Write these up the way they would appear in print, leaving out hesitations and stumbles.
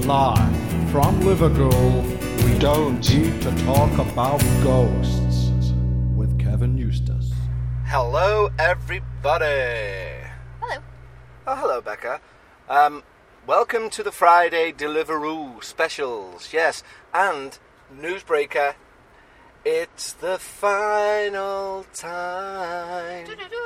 Live from Liverpool, we don't need to talk about ghosts with Kevin Eustace. Hello, everybody. Hello. Oh, hello, Becca. Welcome to the Friday Deliveroo specials. Yes, and Newsbreaker. It's the final time.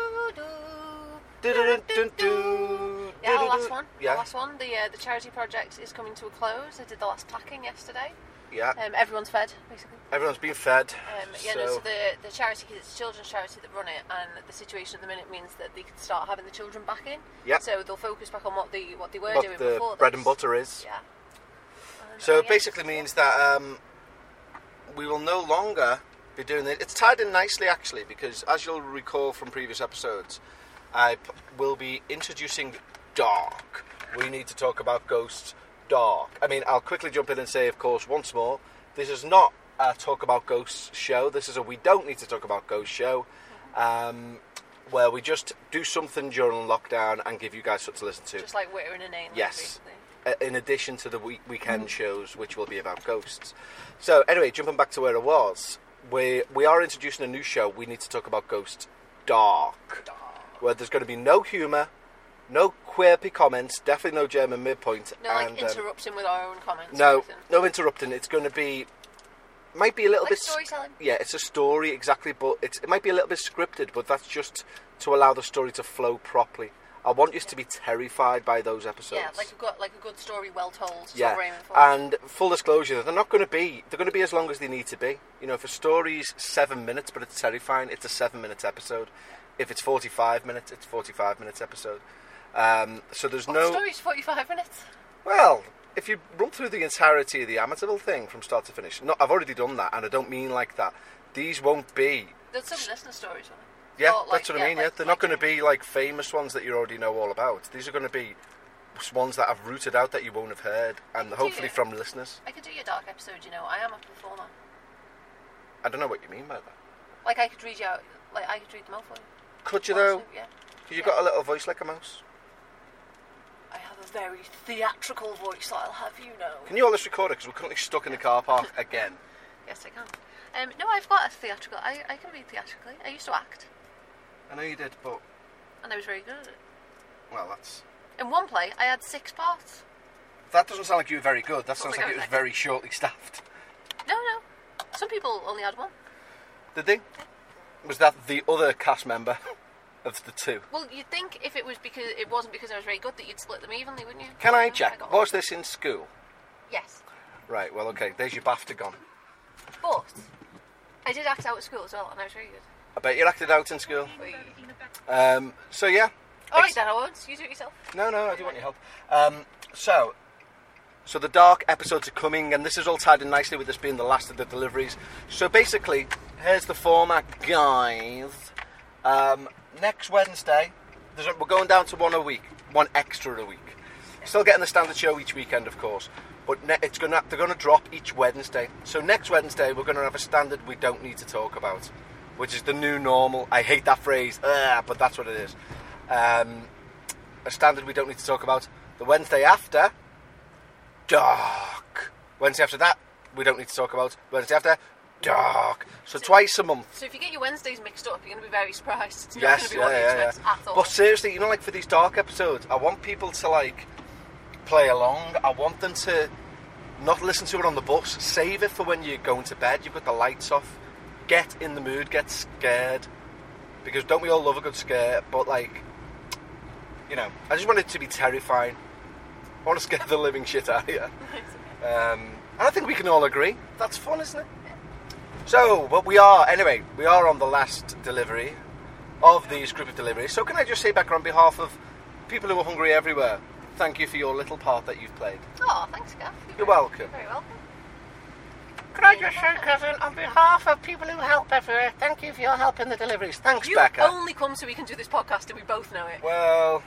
Yeah, the last one. Yeah. The last one. The charity project is coming to a close. I did the last packing yesterday. Yeah. Everyone's fed, basically. Everyone's been fed. So the charity, because it's a children's charity that run it, and the situation at the minute means that they can start having the children back in. Yeah. So they'll focus back on what they were doing What the before bread this. and butter is. Yeah. So it basically means that we will no longer be doing it. It's tied in nicely, actually, because as you'll recall from previous episodes, I will be introducing Dark. We need to talk about ghosts. Dark. I mean, I'll quickly jump in and say, of course, once more, this is not a talk about ghosts show. This is a we don't need to talk about ghosts show, where we just do something during lockdown and give you guys something to listen to. Just like Witter in a Name. Yes. In addition to the weekend shows, which will be about ghosts. So, anyway, jumping back to where I was, we are introducing a new show. We need to talk about ghosts. Dark. Where there's going to be no humour, no quirky comments, definitely no German midpoint. No, like interrupting with our own comments. No interrupting. It's going to be, might be a little like bit storytelling. Yeah, it's a story exactly, but it might be a little bit scripted, but that's just to allow the story to flow properly. I want you to be terrified by those episodes. Yeah, like a good story, well told. Yeah, For. and full disclosure, they're going to be as long as they need to be. You know, if a story's 7 minutes but it's terrifying, it's a 7-minute episode. If it's 45 minutes, it's 45 minutes episode. So there's no... The story's 45 minutes? Well, if you run through the entirety of the Amityville thing from start to finish... No, I've already done that, and I don't mean like that. These won't be... There's some listener stories, right? Yeah, that's what I mean, yeah. They're not going to be like famous ones that you already know all about. These are going to be ones that I've rooted out that you won't have heard, and hopefully from listeners. I could do your Dark episode, you know. I am a performer. I don't know what you mean by that. Like, I could read you out... Like, I could read them out for you. Could you, though? Yeah. Because you've got a little voice like a mouse. I have a very theatrical voice, I'll have you know. Can you hold this recorder? Because we're currently stuck in the car park again. Yes, I can. No, I've got a theatrical... I can read theatrically. I used to act. I know you did, but... And I was very good at it. Well, that's... In one play, I had 6 parts. That doesn't sound like you were very good. That sounds like it was very shortly staffed. No. Some people only had 1. Did they? Was that the other cast member of the 2? Well, you'd think if it wasn't because I was very good that you'd split them evenly, wouldn't you? Can I check? Was this in school? Yes. Right, well, okay. There's your BAFTA gone. But I did act out at school as well, and I was very good. I bet you acted out in school. So, yeah. Alright then, I won't. You do it yourself. No, I do want your help. So the Dark episodes are coming, and this is all tied in nicely with this being the last of the deliveries. So basically, here's the format, guys. Next Wednesday, we're going down to 1 a week, 1 extra a week. Still getting the standard show each weekend, of course, but they're going to drop each Wednesday. So next Wednesday, we're going to have a standard we don't need to talk about, which is the new normal. I hate that phrase, but that's what it is. A standard we don't need to talk about. The Wednesday after, Dark. Wednesday after that, we don't need to talk about. Wednesday after, Dark. So twice a month. So if you get your Wednesdays mixed up, you're going to be very surprised. It's not Yes, going to be what you expect at all. But seriously, you know, like for these Dark episodes, I want people to like play along. I want them to not listen to it on the bus. Save it for when you're going to bed. You've got the lights off. Get in the mood. Get scared. Because don't we all love a good scare? But like, you know, I just want it to be terrifying. I want to scare the living shit out of you. And I think we can all agree. That's fun, isn't it? So, but we are on the last delivery of these group of deliveries. So can I just say back on behalf of people who are hungry everywhere, thank you for your little part that you've played. Oh, thanks, Gav. You're welcome. You're very welcome. Can I just say, cousin, on behalf of people who help everywhere, thank you for your help in the deliveries. Thanks, Becca. You only come so we can do this podcast and we both know it. Well,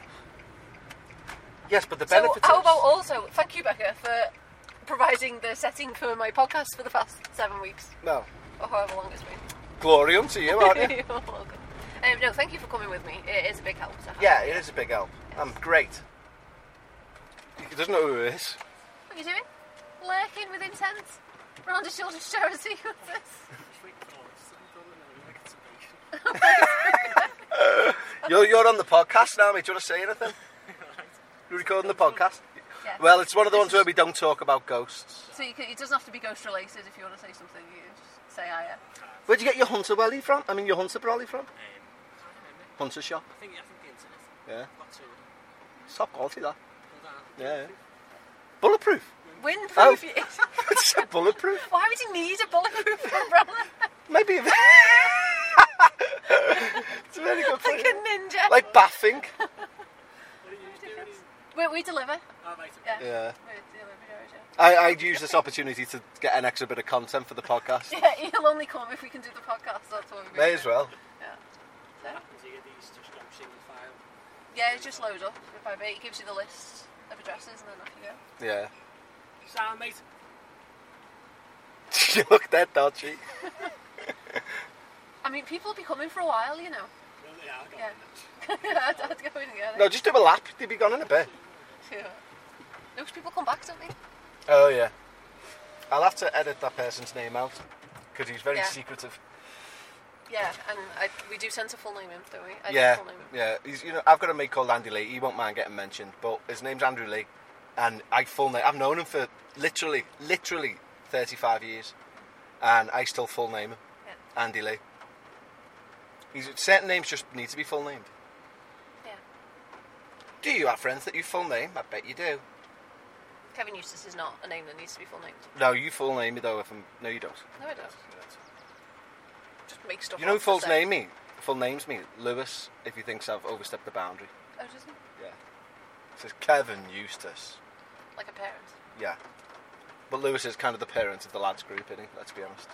yes, but the benefits... So how about also, thank you, Becca, for providing the setting for my podcast for the past 7 weeks. No. Or however long it's been. Glory unto you, aren't you? You're welcome. No, thank you for coming with me. It is a big help. Yeah, it is a big help. Yes. Great. He doesn't know who it is. you doing? Lurking with intent? Round a children's charity. What's this? You're on the podcast now, mate. Do you want to say anything? You're recording the podcast? Yeah. Well, it's one of the ones where we don't talk about ghosts. So it doesn't have to be ghost related if you want to say something. You just say I am. Where'd you get your hunter welly from? I mean, your hunter brolly from? Hunter shop? I think the internet. Yeah. Got to It's top quality, that. that. Yeah. Bulletproof. Windproof. Oh. It's bulletproof. Why would you need a bulletproof umbrella? Maybe. It's a very good Like point. a ninja. Like bathing. What do you do? We deliver. Oh, right, Yeah. Yeah. We deliver, yeah. I'd use this opportunity to get an extra bit of content for the podcast. Yeah, he'll only come if we can do the podcast. That's what we're May as well. Yeah. So, What happens? You get these just go single file. yeah, it just loads up bit by bit. It gives you the list of addresses and then off you go. Yeah. Sound, mate. You look dead, don't you? I mean, people will be coming for a while, you know. Well, yeah, I got Yeah. it. I'd go in and get it. No, just do a lap. They'd be gone in a bit. Yeah. Those people come back, don't they? Oh, yeah. I'll have to edit that person's name out because he's very Yeah. secretive. Yeah, and we do tend to full name him, don't we? I Yeah, do full name him. yeah. He's, I've got a mate called Andy Lee. He won't mind getting mentioned, but his name's Andrew Lee, and I've known him for literally 35 years, and I still full name him, Yeah. Andy Lee. Certain names just need to be full named. Yeah. Do you have friends that you full name? I bet you do. Kevin Eustace is not a name that needs to be full named. No, you full name me though. No, you don't. No, I don't. Just make stuff You know up who full to say. names me? Lewis, if he thinks I've overstepped the boundary. Oh, doesn't he? Yeah. It says Kevin Eustace. Like a parent. Yeah. But Lewis is kind of the parent of the lads group, isn't he? Let's be honest.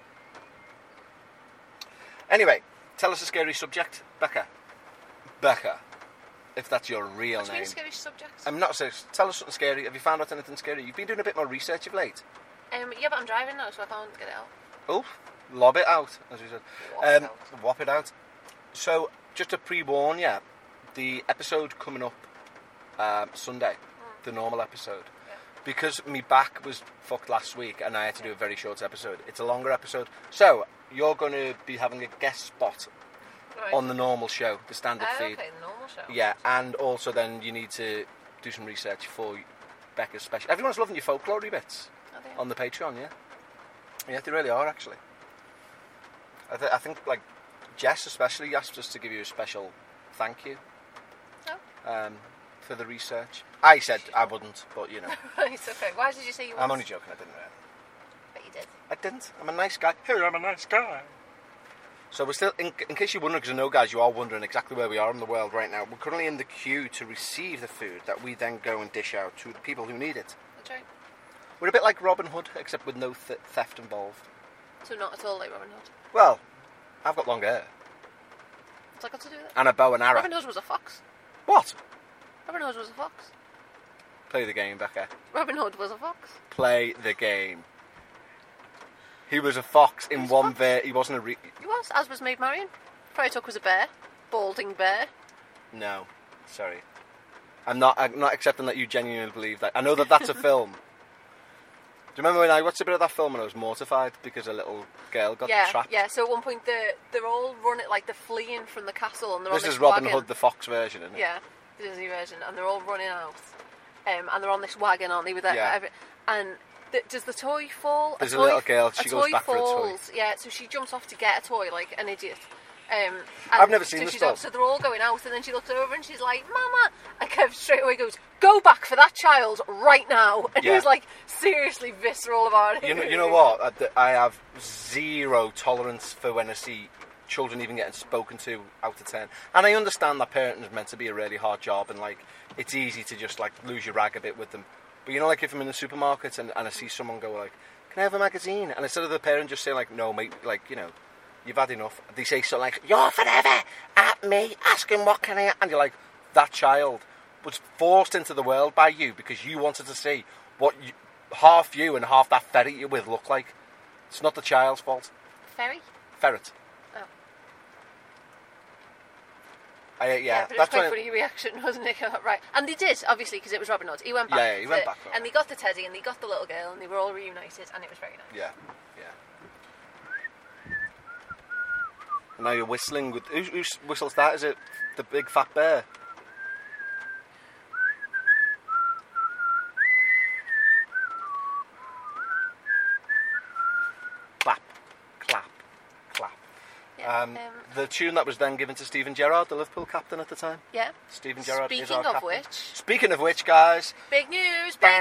Anyway, tell us a scary subject. Becca. Becca. If that's your real What do you name. mean scary subjects? I'm not serious. Tell us something scary. Have you found out anything scary? You've been doing a bit more research of late. Yeah, but I'm driving now, so I can't get it out. Oh, lob it out, as we said. Whop it out. Whop it out. So, just to pre-warn you, the episode coming up Sunday, the normal episode, Yeah. because my back was fucked last week and I had to do a very short episode, it's a longer episode. So, you're going to be having a guest spot Right. on the normal show, the standard feed. Okay, the normal show. Yeah, and also then you need to do some research for Becca's special. Everyone's loving your folklore bits Are they? on the Patreon, yeah? Yeah, they really are, actually. I think, like, Jess especially asked us to give you a special thank you Oh. for the research. I said I wouldn't, but, you know. Right, okay. Why did you say you I'm was? only joking, I didn't really. But you did. I didn't. I'm a nice guy. Hey, I'm a nice guy. So we're still, in case you're wondering, because I know, guys, you are wondering exactly where we are in the world right now. We're currently in the queue to receive the food that we then go and dish out to the people who need it. That's right. We're a bit like Robin Hood, except with no theft involved. So not at all like Robin Hood. Well, I've got long hair. What's that got to do with it? And a bow and arrow. Robin Hood was a fox. What? Robin Hood was a fox. Play the game, Becca. Robin Hood was a fox. Play the game. He was a fox in He was one a fox. ver. He wasn't a He was, as was Maid Marian. Friar Tuck was a bear. Balding bear. No, sorry. I'm not accepting that you genuinely believe that. I know that that's a film. Do you remember when I watched a bit of that film and I was mortified because a little girl got trapped? Yeah, so at one point they're all running, like they're fleeing from the castle and they're This on is this Robin wagon. Hood, the fox version, isn't it? Yeah, the Disney version, and they're all running out. And they're on this wagon, aren't they? With that, Yeah. and does the toy fall? There's a toy, little girl, she goes back for a toy. falls, yeah, so she jumps off to get a toy like an idiot. And I've never seen so this she's film. So they're all going out, and then she looks over and she's like, "Mama!" And Kev straight away goes, "Go back for that child right now!" And he Yeah. was like seriously visceral about it. You know what? I have zero tolerance for when I see children even getting spoken to out of 10. And I understand that parenting is meant to be a really hard job and like it's easy to just like lose your rag a bit with them. But you know, like if I'm in the supermarket and I see someone go like, "Can I have a magazine?" And instead of the parent just saying like, "No, mate," like, you know, "You've had enough," they say something like, "You're forever at me asking what can I," and you're like, that child was forced into the world by you because you wanted to see what half you and half that ferret you're with look like. It's not the child's fault. Ferry? Ferret. Oh. Yeah, but it was quite funny reaction, wasn't it? Right, and they did, obviously, because it was Robin Hood. He went back. Yeah, he went back. And they got the teddy, and they got the little girl, and they were all reunited, and it was very nice. Yeah. And now you're whistling with... Who whistles that? Is it the big fat bear? Clap. Clap. Clap. Yeah, the tune that was then given to Steven Gerrard, the Liverpool captain at the time. Yeah. Steven Gerrard is Speaking our of captain. which... Speaking of which, guys... Big news! Big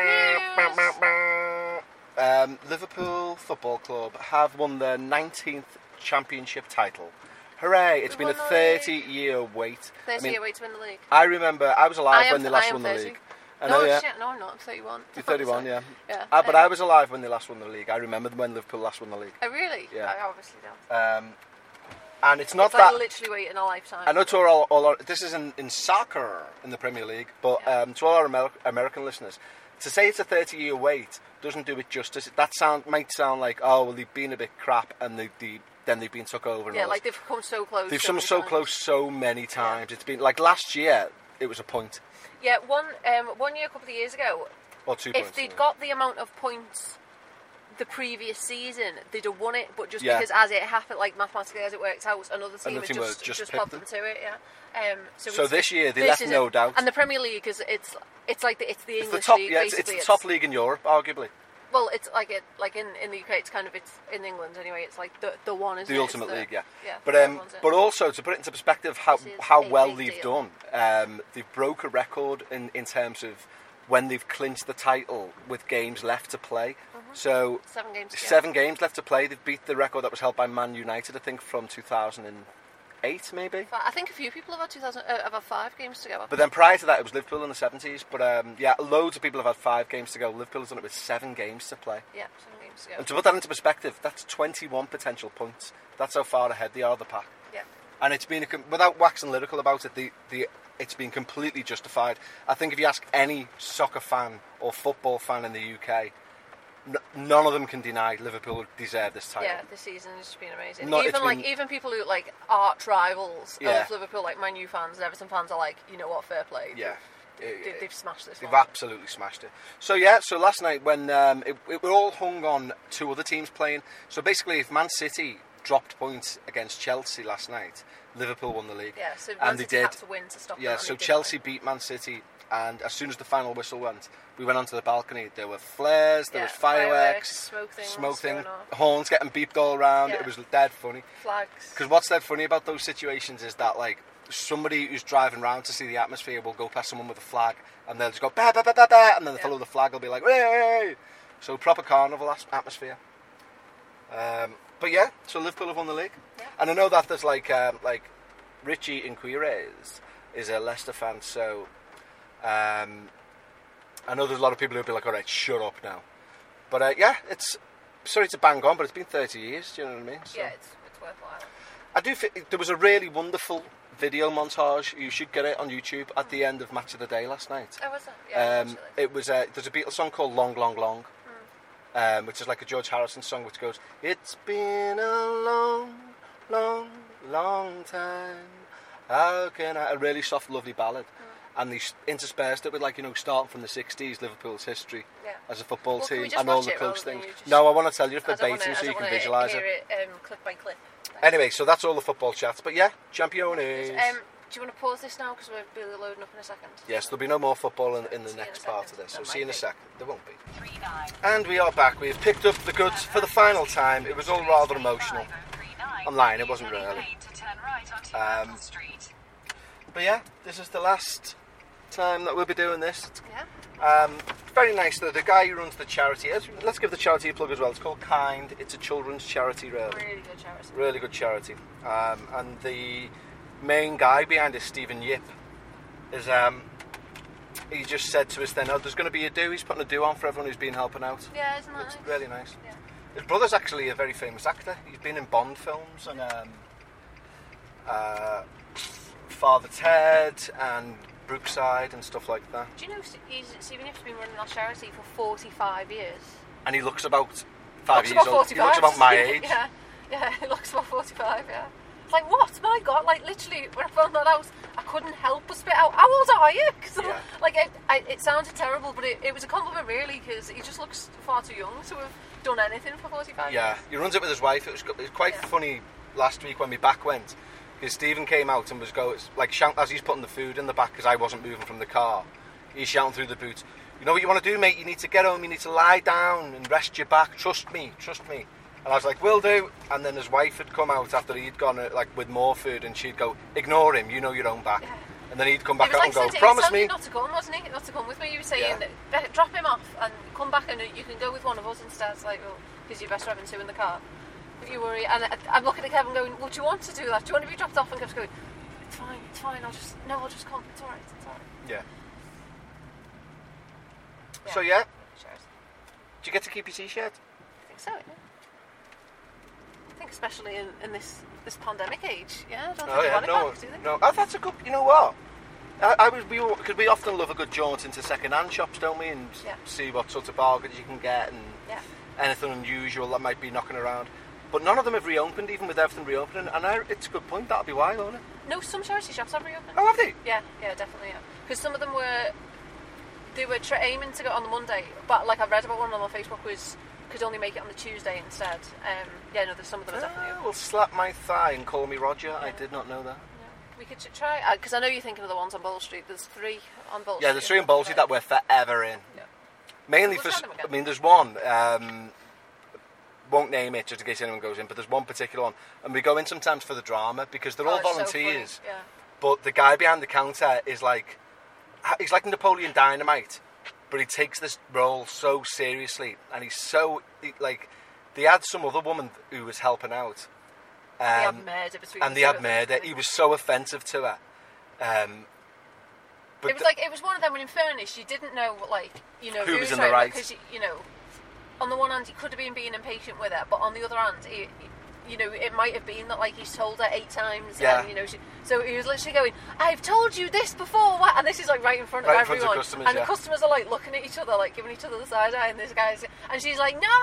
news! Liverpool Football Club have won their 19th championship title. Hooray! It's been a 30-year wait. 30-year wait to win the league. I remember I was alive when they last won the league. No, I'm not. I'm 31. You're 31, yeah. Yeah. But I was alive when they last won the league. I remember when Liverpool last won the league. Oh, really? Yeah. I obviously don't. And it's not it's that... like literally waiting a lifetime. I know to all our... This is in soccer in the Premier League, but to all our American listeners, to say it's a 30-year wait doesn't do it justice. That might sound like, oh, well, they've been a bit crap and then they've been took over. And yeah, all like they've come so close. They've come so close so many times. It's been like last year, it was a point. Yeah, one year, a couple of years ago, or 2 points. If they'd got the amount of points the previous season, they'd have won it. But just because as it happened, like mathematically as it worked out, another team had just popped them to it. Yeah. So this year they left no doubt. And the Premier League is it's like it's the English top, league. Yeah, it's the top league in Europe, arguably. Well, it's like in the UK, it's in England anyway. It's like the one is the ultimate league, yeah. Yeah. But also to put it into perspective, how well they've done. They've broke a record in terms of when they've clinched the title with games left to play. Mm-hmm. So 7 games left to play. They've beat the record that was held by Man United, I think, from 2008, maybe. I think a few people have had 5 games to go. But then prior to that, it was Liverpool in the 70s. But loads of people have had 5 games to go. Liverpool has done it with 7 games to play. Yeah, 7 games to go. And to put that into perspective, that's 21 potential points. That's how far ahead they are of the pack. Yeah. And it's been, without waxing lyrical about it, it's been completely justified. I think if you ask any soccer fan or football fan in the UK, none of them can deny Liverpool deserve this title. Yeah, this season has been amazing. Even people who like arch rivals of Liverpool, like Man U fans and Everton fans, are like, you know what, fair play. Yeah. They've smashed this. They've absolutely smashed it. So last night when it were all hung on 2 other teams playing. So basically, if Man City dropped points against Chelsea last night, Liverpool won the league. Yeah, so Man City had to win to stop. Yeah, so Chelsea beat Man City, and as soon as the final whistle went, we went onto the balcony. There were flares, there was fireworks, smoke things, horns getting beeped all around. Yeah. It was dead funny. Flags. Because what's dead funny about those situations is that, like, somebody who's driving around to see the atmosphere will go past someone with a flag, and they'll just go bah, bah, bah, bah, bah, and then the fellow with the flag will be like, hey! So proper carnival atmosphere. But yeah, so Liverpool have won the league. Yeah. And I know that there's like Richie Inquires is a Leicester fan, so I know there's a lot of people who'll be like, alright, shut up now. But it's, sorry to bang on, but it's been 30 years, do you know what I mean? So, yeah, it's worthwhile. I do think there was a really wonderful video montage. You should get it on YouTube at the end of Match of the Day last night. Oh, was that? Yeah, it was there's a Beatles song called Long, Long, Long. Which is like a George Harrison song which goes, it's been a long, long, long time. How can I... A really soft, lovely ballad. And they interspersed it with, like, you know, starting from the 60s, Liverpool's history as a football team and all the close things. No, I want to tell you verbatim so you can visualise it. Clip by clip. Anyway, so that's all the football chats. But yeah, Championes. Do you want to pause this now because we'll be loading up in a second? Yes, there'll be no more football in the next part of this. So see you in a second. There won't be. And we are back. We've picked up the goods for the final time. It was all rather emotional. Online, it wasn't really. But yeah, this is the last time that we'll be doing this. Yeah. Very nice though. The guy who runs the charity. Let's give the charity a plug as well. It's called Kind. It's a children's charity, really. Really good charity. Really good charity. And the main guy behind it, Stephen Yip, is he just said to us then, there's going to be a do. He's putting a do on for everyone who's been helping out. Yeah, isn't that nice? It's really nice. Yeah. His brother's actually a very famous actor. He's been in Bond films and Father Ted and Brookside and stuff like that. Do you know Stephen Yip's been running our charity for 45 years? And he looks about 5 years old. He looks about my age. Yeah, he looks about 45, yeah. It's like, what? My God! Like literally, when I found that out, I couldn't help but spit out. How old are you? Yeah. Like it sounded terrible, but it was a compliment really, because he just looks far too young to have done anything for 45 Yeah, years. he runs it with his wife. It was quite funny last week when we back went, because Stephen came out and was shouting as he's putting the food in the back, because I wasn't moving from the car. He's shouting through the boot, "You know what you want to do, mate? You need to get home. You need to lie down and rest your back. Trust me." And I was like, "Will do." And then his wife had come out after he'd gone with more food, and she'd go, "Ignore him. You know your own back." Yeah. And then he'd come back out and go, "Promise me." Not to come, wasn't he? Not to come with me. You were saying, drop him off and come back, and you can go with one of us instead. It's like, well, because you're better having two in the car. But you worry, and I'm looking at Kevin going, "Well, do you want to do that? Do you want to be dropped off?" And Kevin's going, It's fine. I'll just come. It's all right. Yeah. Yeah. So yeah. Do you get to keep your t-shirt? I think so. Yeah. I think especially in this pandemic age. Yeah. I don't think back, do they? No. Oh, that's a good. You know what? Because we often love a good jaunt into second-hand shops, don't we? And see what sort of bargains you can get and anything unusual that might be knocking around. But none of them have reopened, even with everything reopening. And it's a good point. That'll be why, won't it? No, some charity shops have reopened. Oh, have they? Yeah, definitely. Yeah, because some of them were aiming to go on the Monday, but like I read about one on Facebook could only make it on the Tuesday instead. There's some of them are definitely open. Well, slap my thigh and call me Roger. Yeah. I did not know that. We could try, because I know you're thinking of the ones on Bowl Street. There's 3 on Bowl Street. Yeah, there's 3 on Bowl Street that we're forever in. Yeah. Mainly there's one, won't name it just in case anyone goes in, but there's one particular one. And we go in sometimes for the drama, because they're all volunteers. So funny. Yeah. But the guy behind the counter is he's like Napoleon Dynamite, but he takes this role so seriously. And they had some other woman who was helping out. They had murder between them. And they had murder. He was so offensive to her. But it was one of them when, in fairness, you didn't know, who was in the right. Because, on the one hand, he could have been being impatient with her, but on the other hand, it might have been that, he's told her 8 times. Yeah. And, so he was literally going, "I've told you this before," and this is, right in front of everyone. Front of customers, and the customers are, looking at each other, giving each other the side eye, and this guy's, and she's like, "No,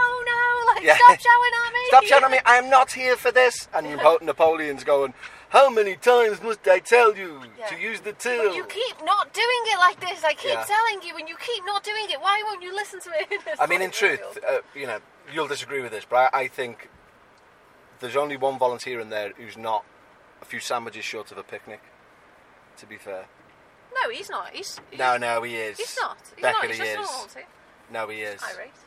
stop shouting at me. Stop shouting at me, I am not here for this." And Napoleon's going, "How many times must I tell you to use the till?" But you keep not doing it like this. I keep telling you, and you keep not doing it. Why won't you listen to me? I mean, in truth, you'll disagree with this, but I think there's only one volunteer in there who's not a few sandwiches short of a picnic, to be fair. No, he's not. No, he is. He's not. He's just a volunteer. No, he is.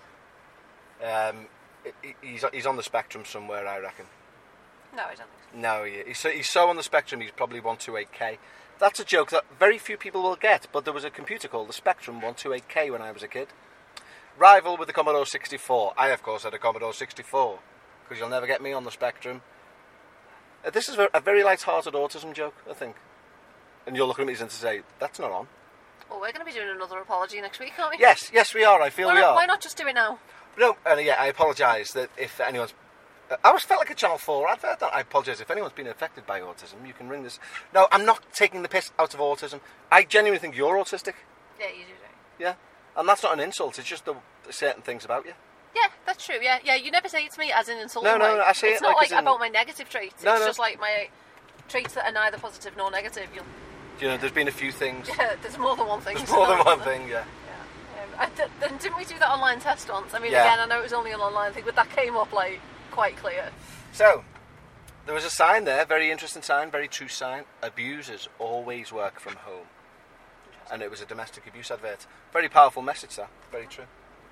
Irate. He's on the spectrum somewhere, I reckon. No, I don't think so. No, he's so on the spectrum, he's probably 128K. That's a joke that very few people will get, but there was a computer called the Spectrum 128K when I was a kid. Rival with the Commodore 64. I, of course, had a Commodore 64, because you'll never get me on the Spectrum. This is a very light-hearted autism joke, I think. And you're looking at me and to say, that's not on. Well, we're going to be doing another apology next week, aren't we? Yes, we are. I feel we are. Why not just do it now? No, I apologise that if anyone's... I always felt like a Channel 4 advert. I apologise if anyone's been affected by autism. You can ring this. No, I'm not taking the piss out of autism. I genuinely think you're autistic. Yeah, you do. Yeah, and that's not an insult. It's just the certain things about you. Yeah, that's true. Yeah. You never say it to me as an insult. No, I say it's not about my negative traits. It's just like my traits that are neither positive nor negative. There's been a few things. Yeah, there's more than one thing. There's more than one thing. Yeah. Then didn't we do that online test once? I mean, again, I know it was only an online thing, but that came up quite clear. So, there was a sign there, very interesting sign, very true sign. Abusers always work from home. And it was a domestic abuse advert. Very powerful message, that. Very true.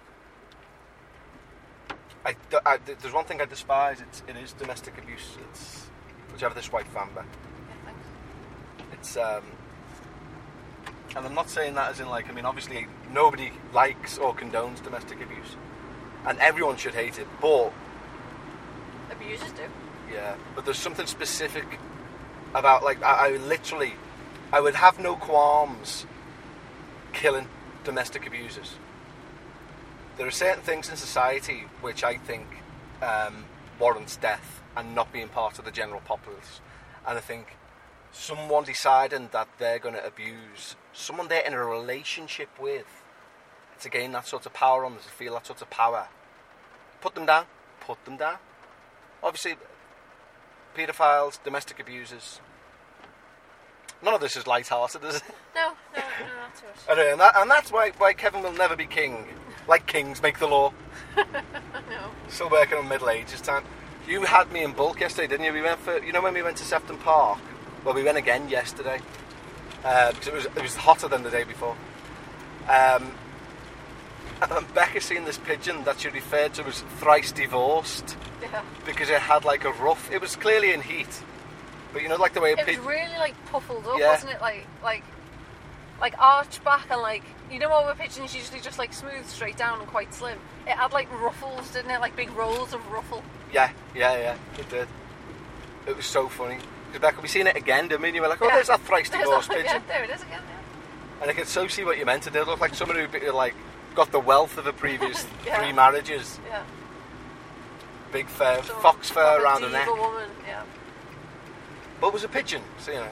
There's one thing I despise. It is domestic abuse. Would you have this white fan back? Yeah, thanks. It's and I'm not saying that as in obviously nobody likes or condones domestic abuse, and everyone should hate it, but abusers do. Yeah, but there's something specific about I would have no qualms killing domestic abusers. There are certain things in society which I think warrants death and not being part of the general populace. And I think someone deciding that they're going to abuse someone they're in a relationship with to gain that sort of power on them, to feel that sort of power, put them down. Obviously, paedophiles, domestic abusers. None of this is light-hearted, is it? No, not to us. Anyway, and that's why Kevin will never be king. Like kings make the law. No. Still working on Middle Ages time. You had me in bulk yesterday, didn't you? We went for, when we went to Sefton Park? Well, we went again yesterday. Because it was hotter than the day before. And Becca's seen this pigeon that she referred to as thrice divorced. Yeah. Because it had like a rough... It was clearly in heat. But like the way it was really like puffled up, wasn't it? Like arched back and like, what with pigeons usually just like smooth straight down and quite slim. It had like ruffles, didn't it? Like big rolls of ruffle. Yeah, it did. It was so funny. Rebecca, we seen it again, didn't we? And you were like, there's that thrice divorced pigeon. Yeah, there it is again, yeah. And I could so see what you meant. It did look like someone who like got the wealth of the previous 3 marriages. Yeah. Big fur, fox fur around her neck. Woman, yeah. But it was a pigeon, so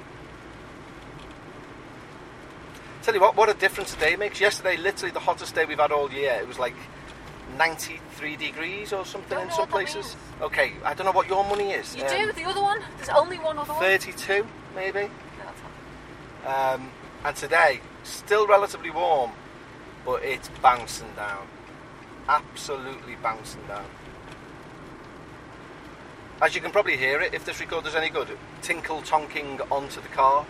Tell you what a difference a day makes. Yesterday, literally the hottest day we've had all year. It was like 93 degrees or something in some places. Okay, I don't know what your money is. You do? The other one? There's only one other one? 32, maybe. No, that's not. And today, still relatively warm, but it's bouncing down. Absolutely bouncing down. As you can probably hear it, if this recorder's any good, tinkle tonking onto the car.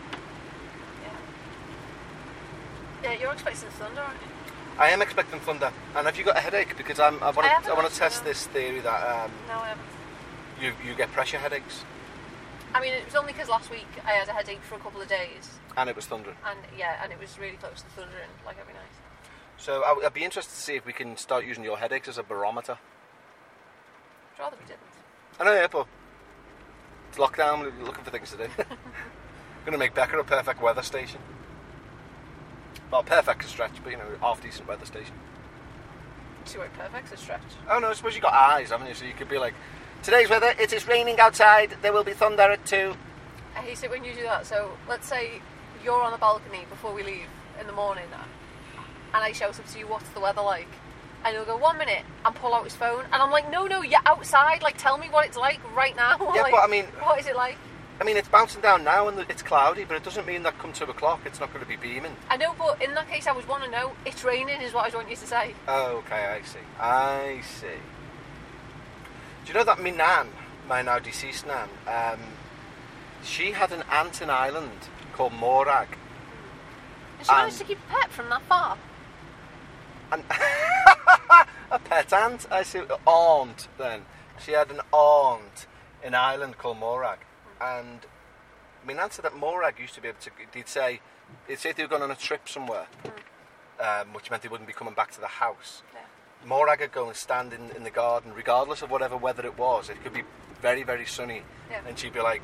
Yeah, you're expecting thunder, aren't you? I am expecting thunder. And have you got a headache? Because I want to test this theory that no, I haven't. You get pressure headaches. I mean, it was only because last week I had a headache for a couple of days. And it was thundering. And it was really close to thundering, like every night. So I'd be interested to see if we can start using your headaches as a barometer. I'd rather we didn't. I know, yeah, but it's lockdown, we're looking for things to do. Going to make Becca a perfect weather station. Well, perfect to stretch, but half-decent weather station. See what perfect's a stretch. Oh no, I suppose you've got eyes, haven't you? So you could be like, today's weather, it is raining outside, there will be thunder at 2. I hate it when you do that. So let's say you're on the balcony before we leave in the morning, and I shout up to you, what's the weather like? And he'll go, 1 minute, and pull out his phone, and I'm like, no, you're outside, like, tell me what it's like right now. Yeah, like, but I mean... What is it like? I mean, it's bouncing down now and it's cloudy, but it doesn't mean that come 2 o'clock it's not going to be beaming. I know, but in that case I would want to know, it's raining is what I want you to say. Oh, okay, I see. Do you know that my nan, my now deceased nan, she had an aunt in Ireland called Morag. And she managed to keep a pet from that far? And a pet aunt? I see, aunt then. She had an aunt in Ireland called Morag. And my nan said that Morag used to be able to, they'd say they were going on a trip somewhere, which meant they wouldn't be coming back to the house. Yeah. Morag would go and stand in the garden, regardless of whatever weather it was. It could be very, very sunny. Yeah. And she'd be like,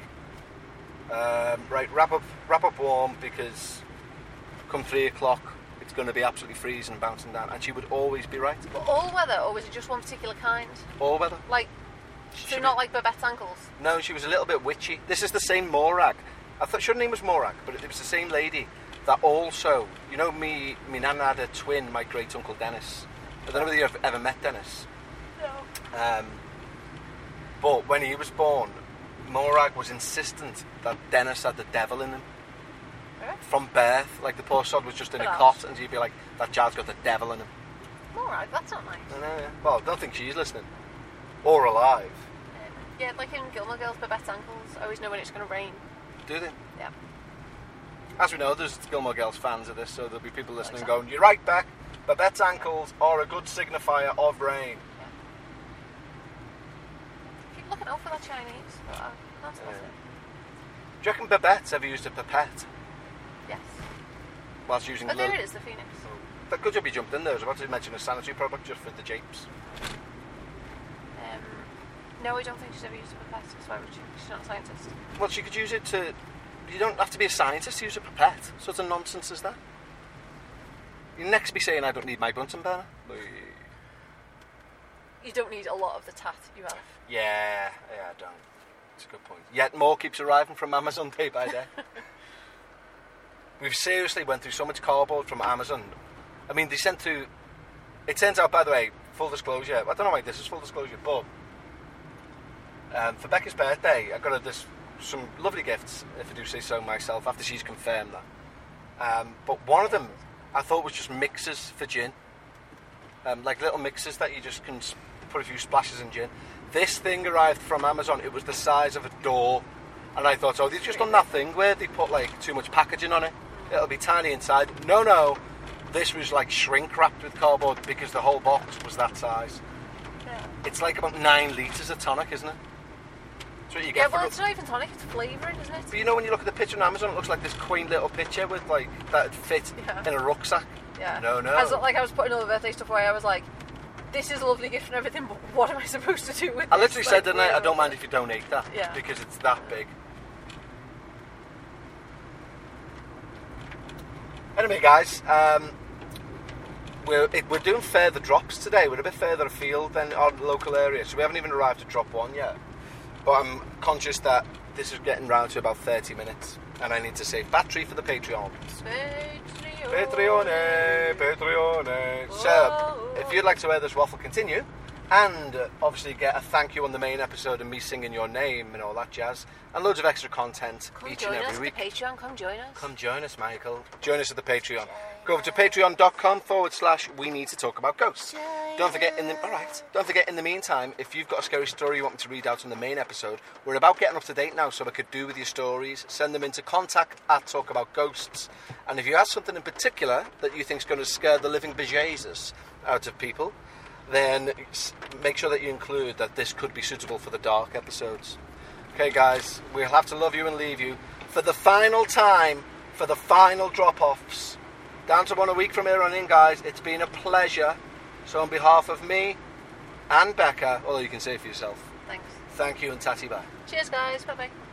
right, wrap up warm, because come 3 o'clock, it's going to be absolutely freezing and bouncing down. And she would always be right. But all weather, or was it just one particular kind? All weather. Like, so not like Babette's ankles? No, she was a little bit witchy. This is the same Morag. I thought her name was Morag, but it was the same lady that also, me nan had a twin, my great uncle Dennis. I don't know whether you've ever met Dennis. No. But when he was born, Morag was insistent that Dennis had the devil in him. Really? From birth, like the poor sod was just in a cot, and she'd be like, that child's got the devil in him. Morag, that's not nice. I know, yeah. Well, I don't think she's listening. Or alive. Yeah, like in Gilmore Girls, Babette's ankles, I always know when it's going to rain. Do they? Yeah. As we know, there's Gilmore Girls fans of this, so there'll be people listening going, you're right, Beck, Babette's ankles are a good signifier of rain. Yeah. Keep looking out for that Chinese, but that's it. Do you reckon Babette's ever used a pipette? Yes. Whilst using... Oh, there it is, the Phoenix. That good job you jumped in there. I was about to mention a sanitary product just for the japes. No, I don't think she's ever used a pipette, so why would she? She's not a scientist. Well, she could use it to... You don't have to be a scientist to use a pipette. What sort of nonsense is that? You next be saying I don't need my Bunsen burner. You don't need a lot of the tat you have. Yeah, I don't. It's a good point. Yet more keeps arriving from Amazon day by day. We've seriously went through so much cardboard from Amazon. I mean, they sent through... It turns out, by the way, full disclosure, I don't know why this is full disclosure, but... For Becca's birthday, I got her some lovely gifts, if I do say so myself, after she's confirmed that. But one of them I thought was just mixers for gin. Like little mixers that you just can put a few splashes in gin. This thing arrived from Amazon. It was the size of a door. And I thought, they've just done that thing where they put like too much packaging on it. It'll be tiny inside. No. This was like shrink wrapped with cardboard because the whole box was that size. Yeah. It's like about 9 litres of tonic, isn't it? That's what you get it's not even tonic, it's flavouring, isn't it? But you know, when you look at the picture on Amazon, it looks like this quaint little picture with like that'd fit in a rucksack. Yeah. No. I was putting all the birthday stuff away. I was like, this is a lovely gift and everything, but what am I supposed to do with it? I literally said, didn't I don't mind if you donate that. Yeah. Because it's that big. Anyway, guys, we're doing further drops today. We're a bit further afield than our local area, so we haven't even arrived at drop 1 yet. But I'm conscious that this is getting round to about 30 minutes, and I need to save battery for the Patreon. Patreon. So, if you'd like to hear this waffle continue, and obviously get a thank you on the main episode and me singing your name and all that jazz, and loads of extra content each and every week. Come join us. Come join us, Michael. Join us at the Patreon. Go over to patreon.com/we need to talk about ghosts. Don't forget in the meantime, if you've got a scary story you want me to read out on the main episode, we're about getting up to date now, so I could do with your stories. Send them into contact@talkaboutghosts. And if you have something in particular that you think's going to scare the living bejesus out of people, then make sure that you include that this could be suitable for the dark episodes. Okay, guys, we'll have to love you and leave you for the final time, for the final drop-offs. Down to 1 a week from here on in, guys. It's been a pleasure. So on behalf of me and Becca, although you can say it for yourself, thanks. Thank you and tatty bye. Cheers, guys. Bye-bye.